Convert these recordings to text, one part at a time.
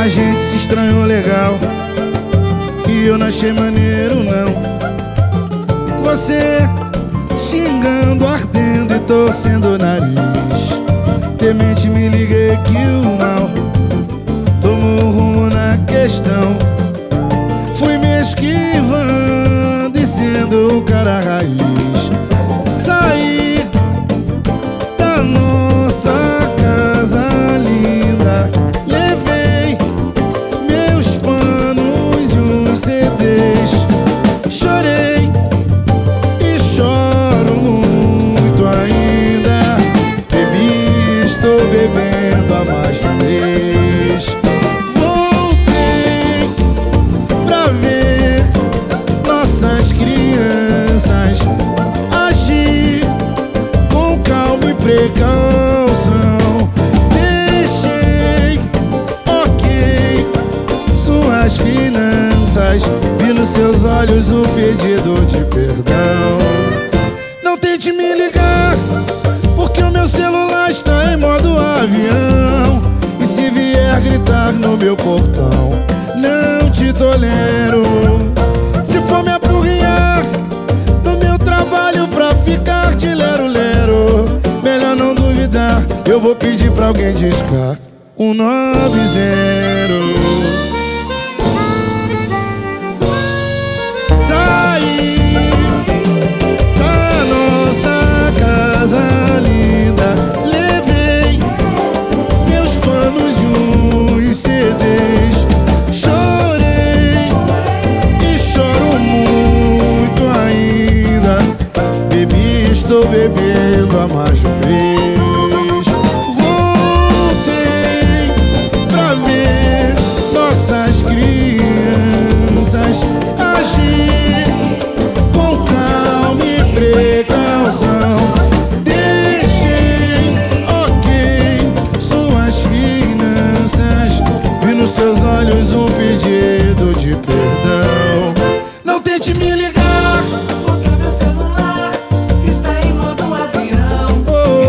A gente se estranhou legal e eu não achei maneiro não. Você xingando, ardendo e torcendo o nariz. Temente me liguei que o mal tomou rumo na questão. Fui me esquivando e sendo o cara raiz. Saí da nossa casa linda, levei meus panos e uns CDs. Chorei e choro muito ainda. Bebi, estou bebendo há mais de um mês. Voltei pra ver nossas crianças agir com calma e precaução. Deixei, ok, suas finanças. Vi nos seus olhos um pedido de perdão. Não tente me ligar, porque o meu celular está em modo avião. E se vier gritar no meu portão, não te tolero. Se for me apurrinhar no meu trabalho pra ficar de lero-lero, melhor não duvidar, eu vou pedir pra alguém discar 190. Saí da nossa casa linda, levei meus panos e uns CDs. Chorei e choro muito ainda. Bebi, estou bebendo há mais de um mês. Voltei pra ver nossas crianças agir com calma e precaução. Deixei, ok, suas finanças. Vi nos seus olhos um pedido de perdão. Não tente me ligar, porque o meu celular está em modo avião.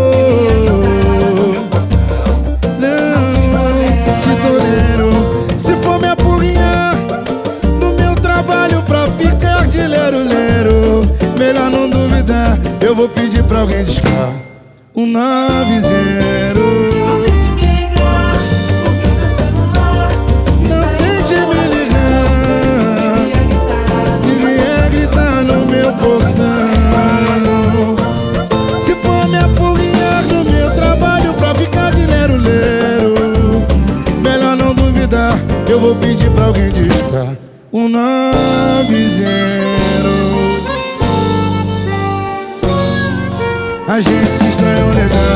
Não te tolero. Se for me apurrinhar no meu trabalho pra ficar de lero-lero, melhor não duvidar, eu vou pedir pra alguém discar 190. Não tente me ligar, porque o meu celular Não tente me ligar, se vier gritar no meu portão. Se for me apurrinhar no meu trabalho pra ficar de lero-lero, melhor não duvidar, eu vou pedir pra alguém discar 190. A gente se estranhou legal